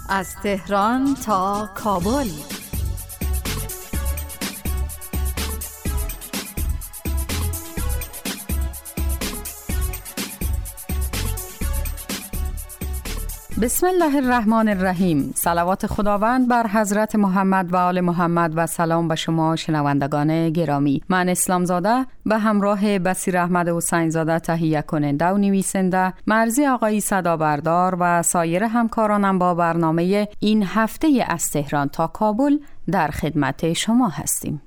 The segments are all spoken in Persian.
از تهران تا کابل. بسم الله الرحمن الرحیم. صلوات خداوند بر حضرت محمد و آل محمد و سلام به شما شنوندگان گرامی. من اسلام زاده به همراه بصیر احمد حسین زاده تهیه کننده و نویسنده، مرزی آقایی صدا بردار و سایر همکارانم با برنامه این هفته از تهران تا کابل در خدمت شما هستیم.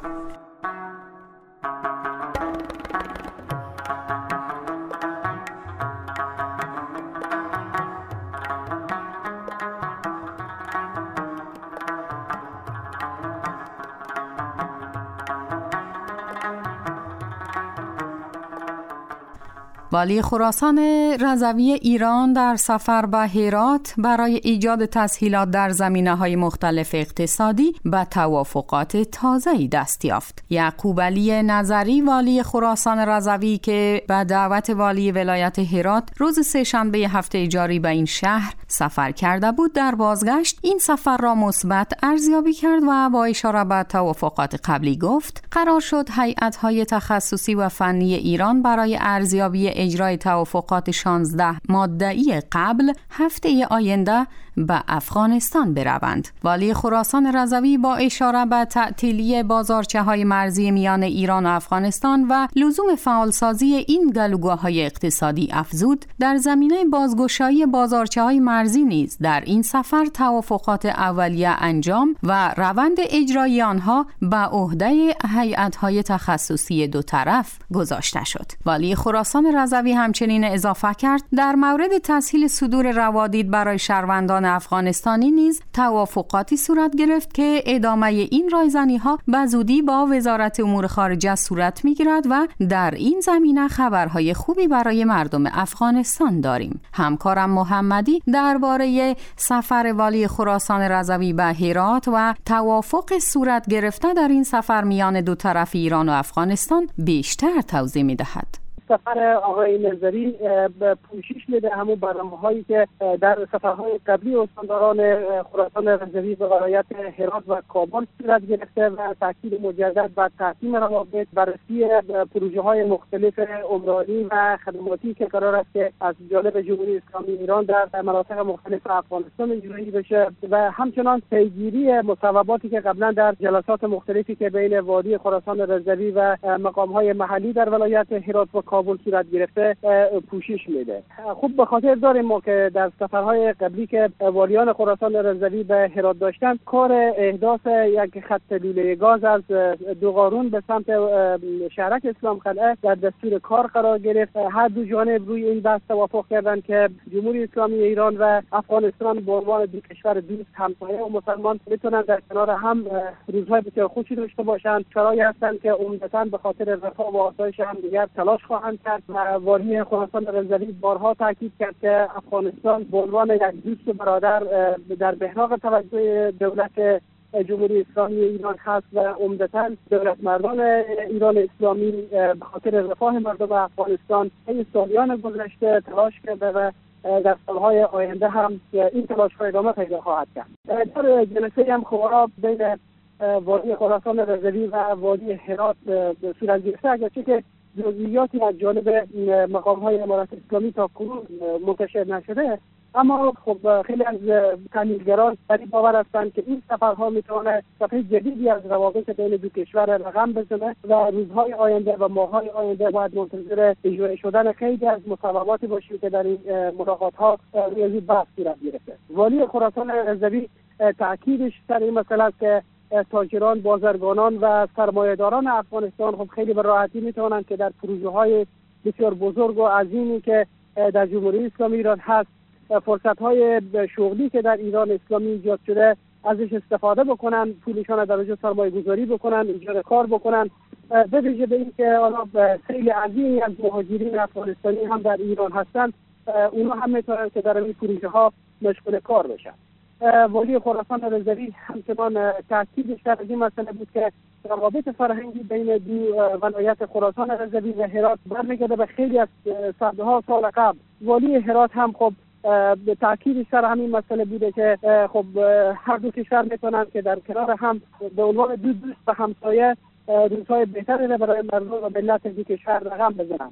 والی خراسان رضوی ایران در سفر به هرات برای ایجاد تسهیلات در زمینه‌های مختلف اقتصادی به توافقات تازه‌ای دست یافت. یعقوب علی نظری والی خراسان رضوی که به دعوت والی ولایت هرات روز سه‌شنبه هفته جاری به این شهر سفر کرده بود، در بازگشت این سفر را مثبت ارزیابی کرد و با اشاره به توافقات قبلی گفت قرار شد هیئت‌های تخصصی و فنی ایران برای ارزیابی اجرای توافقات 16 ماده‌ای قبل هفته آینده به افغانستان بروند. والی خراسان رضوی با اشاره به تعطیلی بازارچه‌های مرزی میان ایران و افغانستان و لزوم فعالسازی این گلوگاه‌های اقتصادی افزود، در زمینه بازگشایی بازارچه‌های مرزی نیز در این سفر توافقات اولیه انجام و روند اجرایی آنها به عهده هیئت‌های تخصصی دو طرف گذاشته شد. والی خراسان رضوی همچنین اضافه کرد در مورد تسهیل صدور روادید برای شهروندان افغانستانی نیز توافقاتی صورت گرفت که ادامه این رایزنی‌ها به زودی با وزارت امور خارجه صورت می‌گیرد و در این زمینه خبرهای خوبی برای مردم افغانستان داریم. همکارم محمدی درباره سفر والی خراسان رضوی به هرات و توافق صورت گرفته در این سفر میان دو طرف ایران و افغانستان بیشتر توضیح می‌دهد. سفر آقای نظری به پوشش میده همون برنامه‌هایی که در سفرهای قبلی استانداران خراسان رضوی به ولایت هرات و کابل صورت گرفته و تاکید مجدد بر تحسین روابط، بررسی پروژه‌های مختلف عمرانی و خدماتی که قرار است که از جانب جمهوری اسلامی ایران در مناطق مختلف افغانستان اجرایی بشه و همچنان پیگیری مصوباتی که قبلا در جلسات مختلفی که بین والی خراسان رضوی و مقام‌های محلی در ولایت هرات و کابل صورت گرفته پوشش میده. خوب به خاطر داریم ما که در سفرهای قبلی که والیان خراسان رضوی به هرات داشتن، کار احداث یک خط لوله گاز از دوغارون به سمت شهرک اسلام قلعه در دستور کار قرار گرفت. هر دو جانب روی این بحث توافق کردند که جمهوری اسلامی ایران و افغانستان به عنوان دو کشور دوست همسایه و مسلمان میتونن در کنار هم روزهای بسیار خوشی داشته باشند. شرایطی هستند که عمدتاً به خاطر رفاه و آسایش همدیگر تلاش خواهند کرد و والی خراسان رضوی بارها تاکید کرد که افغانستان به عنوان یک دوست برادر در محراق توجه دولت جمهوری اسلامی ایران هست و عمدتاً دولت مردان ایران اسلامی به خاطر رفاه مردم افغانستان این سالیان گذشته تلاش کرده و در سالهای آینده هم این تلاش‌ها ادامه پیدا خواهد کرد. در جلسه هم خبرها بین والی خراسان رضوی و والی هرات صورت گرفته، اگرچه که جزئیاتی از جانب مقام‌های امارت اسلامی تا کنون منتشر نشده، اما خب خیلی از تحلیلگران بر این باور هستند که این سفرها میتونه صفحه جدیدی از روابط بین دو کشور رقم بزنه و روزهای آینده و ماه‌های آینده باید منتظر اجرایی شدن خیلی از مصوباتی باشیم که در این ملاقات‌ها روی بحث صورت گرفته. والی خراسان رضوی تاکیدش سر این مسئله است که تاجران، بازرگانان و سرمایه‌داران افغانستان خب خیلی به راحتی میتونن که در پروژه‌های بسیار بزرگ و عظیمی که در جمهوری اسلامی ایران هست، فرصت‌های شغلی که در ایران اسلامی ایجاد شده ازش استفاده بکنن، پولشان در اونجا سرمایه‌گذاری بکنن، ایجاد کار بکنن. به ویژه به اینکه حالا خیلی عظیمی از مهاجرین افغانستانی هم در ایران هستند، اونا هم میتونن که در این پروژه‌ها مشغول کار بشن. والی خراسان رضوی همچنان تاکیدش در این مسئله بود که روابط فرهنگی بین دو ولایت خراسان رضوی و هرات برمیگرده به خیلی از صدها سال قبل. والی هرات هم خب به تاکید سر همین مسئله بوده که خب هر دو کشور میتونن که در کنار هم به عنوان دو دوست و همسایه روزهای بهتری را برای مردم و ملت دو کشور رقم بزنن.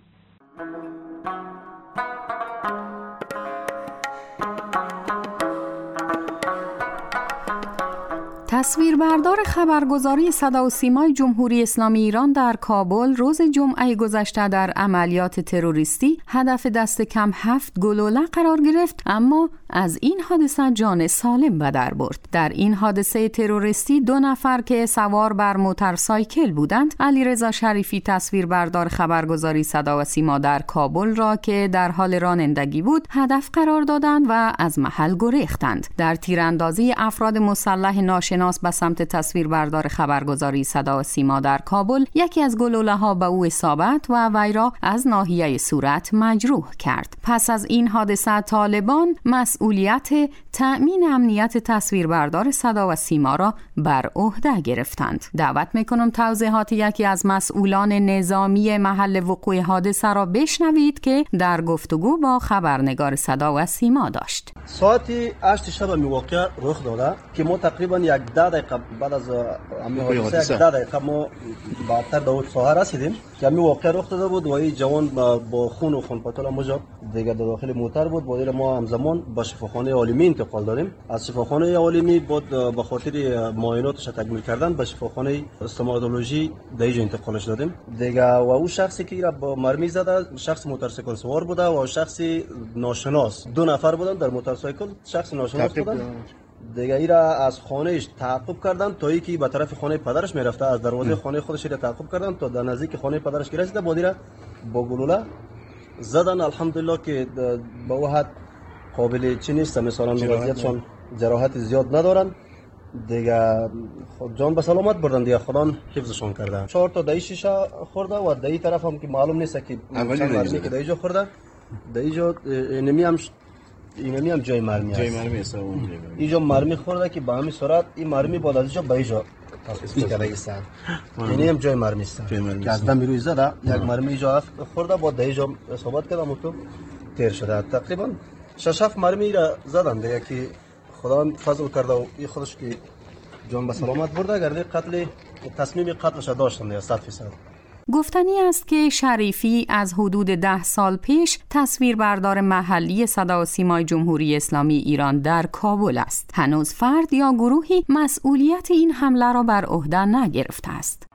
تصویربردار خبرگزاری صدا و سیمای جمهوری اسلامی ایران در کابل روز جمعه گذشته در عملیات تروریستی هدف دست کم 7 گلوله قرار گرفت، اما از این حادثه جان سالم به در برد. در این حادثه تروریستی 2 نفر که سوار بر موتورسایکل بودند، علیرضا شریفی تصویربردار خبرگزاری صدا و سیما در کابل را که در حال رانندگی بود هدف قرار دادند و از محل گریختند. در تیراندازی افراد مسلح ناشناس به سمت تصویربردار خبرگزاری صدا و سیما در کابل یکی از گلوله‌ها به او اصابت و وی را از ناحیه صورت مجروح کرد. پس از این حادثه طالبان مسئولیت تأمین امنیت تصویربردار صدا و سیما را بر عهده گرفتند. دعوت میکنم توضیحات یکی از مسئولان نظامی محل وقوع حادثه را بشنوید که در گفتگو با خبرنگار صدا و سیما داشت. ساعت 8 شب واقعه رخ داده که ما تقریبا 10 دقیقه بعد از حادثه 10 دقیقه ما بعدتر به اون ساحه رسیدیم که همین واقعه رخ داده بود و این جوان با خون و خونپاتال مجا دیگه داخل موتر بود. با ما همزمان به شفاخانه عالمی انتقال دادیم. از شفاخانه عالمی بود به خاطر معایناتش تکمیل کردن به شفاخانه استوماتولوژی دیگه انتقالش دادیم دیگه. و اون شخصی که با مرمی زده شخص موتورسیکل سوار بوده و شخصی ناشناس، 2 نفر بودن در موتورسیکل، شخص ناشناس بودن دیگه. ای را از خانهش تعقیب کردن تا اینکه به طرف خانه پدرش میرفته، از دروازه خانه خودش را تعقیب کردن تا در نزدیک خانه پدرش که رسیده بادی را با گلوله زدن. الحمدلله که با وحد قابل چی نیست، مثلا وضعیتشان جراحت زیاد ندارن دیگه. جان به سلامت بردن دیگه، خدا حفظشون کرده. 4 تا دهی شیشه خورده و دهی طرف هم که معلوم نیست که چند مرمی که دهی جا خورده. دهی جا اینمی هم جای مرمی است. اینجا مرمی خورده که به همین صورت این مرمی بعد از اینجا به اینجا تصفیه کرده است. یعنی هم جای مرمی است که از دم روی زده یک مرمی اینجا خورده بعد در اینجا اصابت کرده موتور تیر شده. تقریبا 6-7 مرمی را زدن دیگه که خدا فضل کرده و این خودش که جان به سلامت برده. گرده قتل تصمیم قتلش داشتن دیگه 100%. گفتنی است که شریفی از حدود 10 سال پیش تصویربردار محلی صدا و سیمای جمهوری اسلامی ایران در کابل است. هنوز فرد یا گروهی مسئولیت این حمله را بر عهده نگرفته است.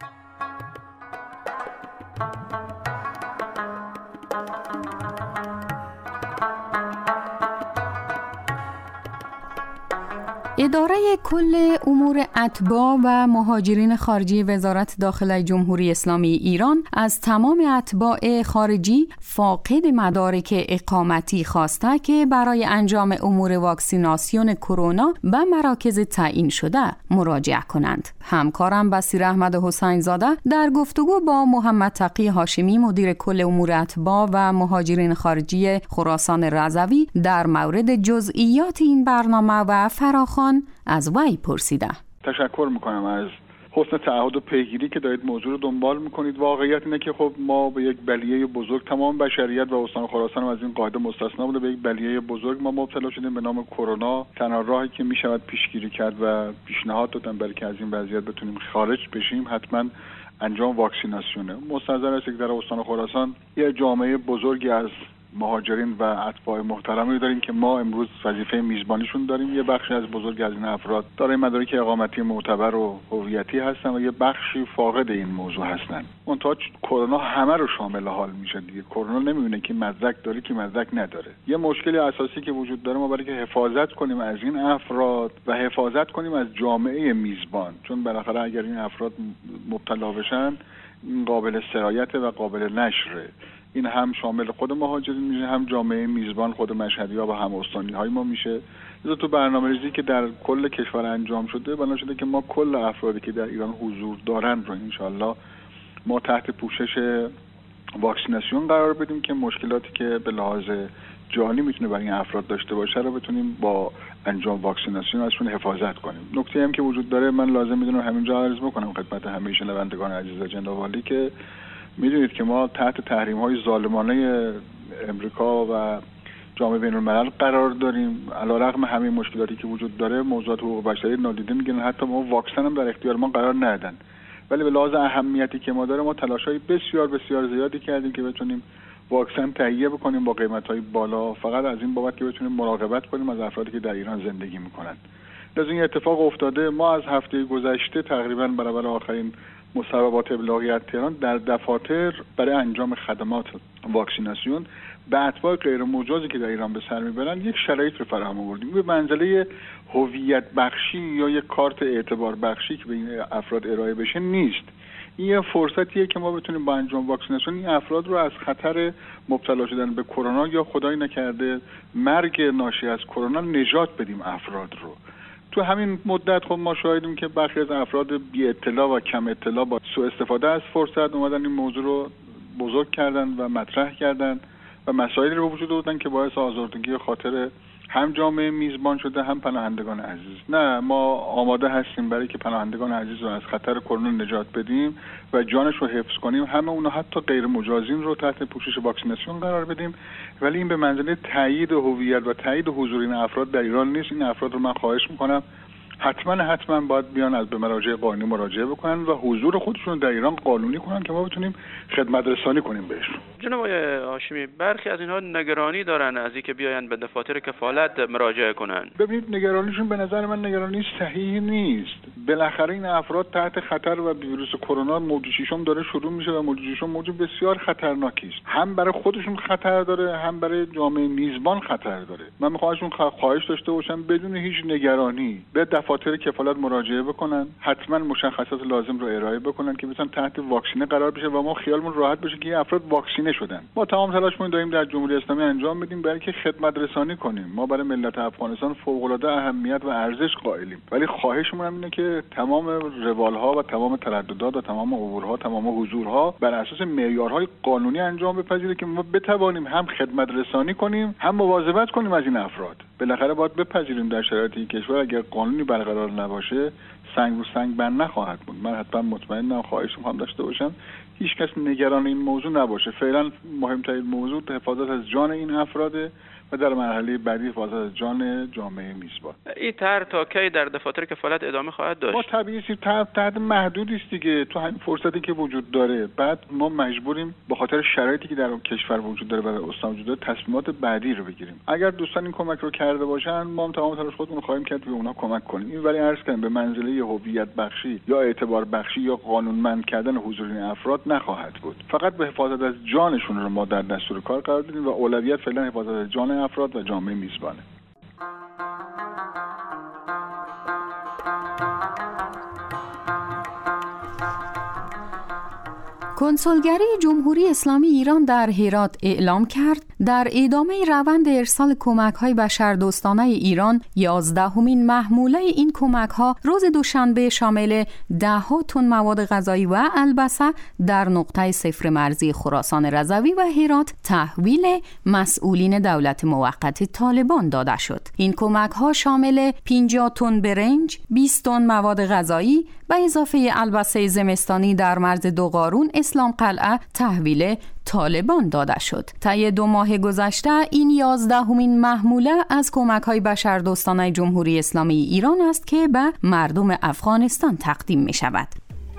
اداره کل امور اتباع و مهاجرین خارجی وزارت داخله جمهوری اسلامی ایران از تمام اتباع خارجی فاقد مدارک اقامتی خواسته که برای انجام امور واکسیناسیون کرونا به مراکز تعیین شده مراجعه کنند. همکارم بصیر احمد حسین زاده در گفتگو با محمد تقی هاشمی مدیر کل امور اتباع و مهاجرین خارجی خراسان رضوی در مورد جزئیات این برنامه و فراخوان از وی پرسیده. تشکر میکنم از حسن تعهد و پیگیری که دارید موضوع رو دنبال میکنید. واقعیت اینه که خب ما به یک بلیه بزرگ، تمام بشریت و استان خراسان از این قاعده مستثنا بوده، به یک بلیه بزرگ ما مبتلا شدیم به نام کرونا. تنها راهی که میشود پیشگیری کرد و پیشنهاد دادن برای که از این وضعیت بتونیم خارج بشیم حتما انجام واکسیناسیونه. مستحضر است که در استان خراسان یه جامعه بزرگی از مهاجرین و اتباع محترمی داریم که ما امروز وظیفه میزبانیشون داریم. یه بخشی از بزرگ از این افراد دارای مدارک اقامتی معتبر و هویتی هستن و یه بخشی فاقد این موضوع هستن. منتها کرونا همه رو شامل حال میشه دیگه. کرونا نمیونه که مدرک داره که مدرک نداره. یه مشکلی اساسی که وجود داره ما برای که حفاظت کنیم از این افراد و حفاظت کنیم از جامعه میزبان، چون بالاخره اگر این افراد مبتلا بشن قابل سرایت و قابل نشره. این هم شامل خود مهاجرین میشه، هم جامعه میزبان خود مشهدی‌ها و هم استانی‌های ما میشه. تو برنامه‌ریزی که در کل کشور انجام شده بنا شده که ما کل افرادی که در ایران حضور دارن رو انشالله ما تحت پوشش واکسیناسیون قرار بدیم که مشکلاتی که به لحاظ جانی میتونه برای این افراد داشته باشه رو بتونیم با انجام واکسیناسیون ازشون حفاظت کنیم. نکته هم که وجود داره من لازم میدونم همینجا عرض بکنم خدمت همه شنوندگان عزیز جناب عالی که میدونید که ما تحت تحریم‌های ظالمانه امریکا و جامعه بین‌الملل قرار داریم. علیرغم همه مشکلاتی که وجود داره موضوعات حقوق بشری نادیده میگیرن، حتی ما واکسن هم در اختیار ما قرار ندادن. ولی به لحاظ اهمیتی که ما داره ما تلاش‌های بسیار بسیار زیادی کردیم که بتونیم واکسن تهیه بکنیم با قیمت‌های بالا، فقط از این بابت که بتونیم مراقبت کنیم از افرادی که در ایران زندگی می‌کنن. لذا این اتفاق افتاده. ما از هفته گذشته تقریبا برابر آخرین مصوبات ابلاغی تهران در دفاتر برای انجام خدمات واکسیناسیون به اتباع غیر مجازی که در ایران به سر میبرن یک شرایط رو فراهم آوردیم. به منزله هویت بخشی یا یک کارت اعتبار بخشی که به این افراد ارائه بشه نیست. این یه فرصتیه که ما بتونیم با انجام واکسیناسیون این افراد رو از خطر مبتلا شدن به کرونا یا خدای نکرده مرگ ناشی از کرونا نجات بدیم افراد رو. تو همین مدت خب ما شاهدیم که برخی از افراد بی اطلاع و کم اطلاع با سوء استفاده از فرصت اومدن این موضوع رو بزرگ کردن و مطرح کردن و مسائلی رو به وجود آوردن که باعث آزردگی خاطر هم جامعه میزبان شده هم پناهندگان عزیز. نه، ما آماده هستیم برای که پناهندگان عزیز رو از خطر کرونا نجات بدیم و جانش رو حفظ کنیم. همه اونا حتی غیر مجازین رو تحت پوشش واکسیناسیون قرار بدیم، ولی این به منزله تایید هویت و تایید حضور این افراد در ایران نیست. این افراد رو من خواهش میکنم حتما باید بیان از به مراجع قانونی مراجعه بکنن و حضور خودشون در ایران قانونی کنن که ما بتونیم خدمت رسانی کنیم بهشون. جناب آقای هاشمی، برخی از اینها نگرانی دارن از اینکه بیاین به دفاتر کفالت مراجعه کنن. ببینید، نگرانیشون به نظر من نگرانی صحیح نیست. بالاخره این افراد تحت خطر و ویروس کرونا موج ششم داره شروع میشه و موج ششم موج بسیار خطرناکی است. هم برای خودشون خطر داره، هم برای جامعه میزبان خطر داره. من میخوام خواهش داشته باشم بدون هیچ نگرانی به دفاتر کفالت مراجعه بکنن، حتما مشخصات لازم رو ارائه بکنن که بتونن تحت واکسینه قرار بشه و ما خیالمون راحت بشه که این افراد واکسینه شدن. ما تمام تلاشمون داریم در جمهوری اسلامی انجام بدیم برای که خدمت رسانی کنیم. ما برای ملت افغانستان فوق‌العاده اهمیت و ارزش قائلیم، ولی خواهشمون اینه که تمام روالها و تمام ترددات و تمام عبورها، تمام حضورها بر اساس معیارهای قانونی انجام بپذیره که ما بتوانیم هم خدمت رسانی کنیم هم مواظبت کنیم از این افراد. بالاخره باید بپذیریم در شرایط این کشور اگر قانونی برقرار نباشه سنگ رو سنگ بند نخواهد بود. من حتما مطمئنم، خواهشم هم داشته باشم هیچ کس نگران این موضوع نباشه. فعلا مهمترین موضوع حفاظت از جان این افراده و در مرحله بعدی حفاظت از جان جامعه میزبان. این طرح تا کی در دفاتر کفالت ادامه خواهد داشت؟ ما طبیعی تحت محدودی است دیگه، تو همین فرصتی که وجود داره. بعد ما مجبوریم به خاطر شرایطی که در اون کشور وجود داره و استان وجود داره تصمیمات بعدی رو بگیریم. اگر دوستان این کمک رو کرده باشن ما هم تمام تلاش خودمون خواهیم کرد که به اونها کمک کنیم. این ولی عرض کنم به منزله هویت بخشی یا اعتبار بخشی یا قانونمند کردن حضور این افراد نخواهد بود. فقط به حفاظت از جانشون رو ما در دستور کار قرار دادیم و اولویت فعلا حفاظت از جان افراد و جامعه میزبانه. کنسولگری جمهوری اسلامی ایران در هرات اعلام کرد در ادامه روند ارسال کمک‌های بشردوستانه ایران 11مین محموله این کمک‌ها روز دوشنبه شامل 10 تن مواد غذایی و البسه در نقطه صفر مرزی خراسان رضوی و هرات تحویل مسئولین دولت موقت طالبان داده شد. این کمک‌ها شامل 50 تن برنج، 20 تن مواد غذایی و اضافه البسه زمستانی در مرز دوقارون اسلام قلعه تحویل طالبان داده شد. طی 2 ماه گذشته این 11مین محموله از کمک‌های بشردوستانه جمهوری اسلامی ایران است که به مردم افغانستان تقدیم می شود.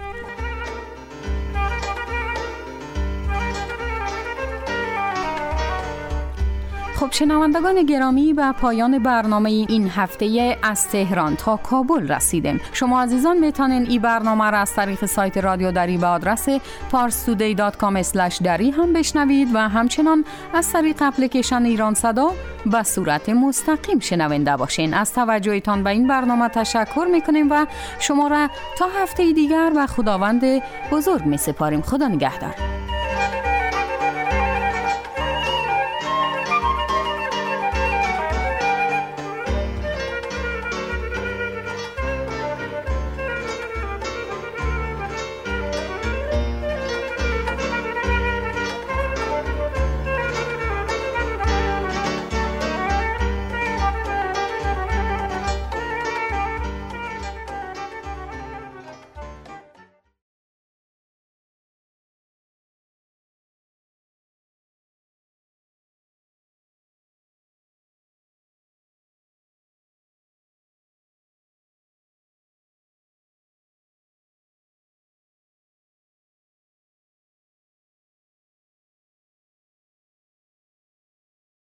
خب شنوندگان گرامی، به پایان برنامه این هفته از تهران تا کابل رسیدیم. شما عزیزان میتونین این برنامه را از طریق سایت رادیو دری به آدرس parstoday.com/dari هم بشنوید و همچنان از طریق اپلیکیشن ایران صدا به صورت مستقیم شنونده باشین. از توجهتان به این برنامه تشکر میکنیم و شما را تا هفته دیگر و خداوند بزرگ میسپاریم. خدا نگهدار.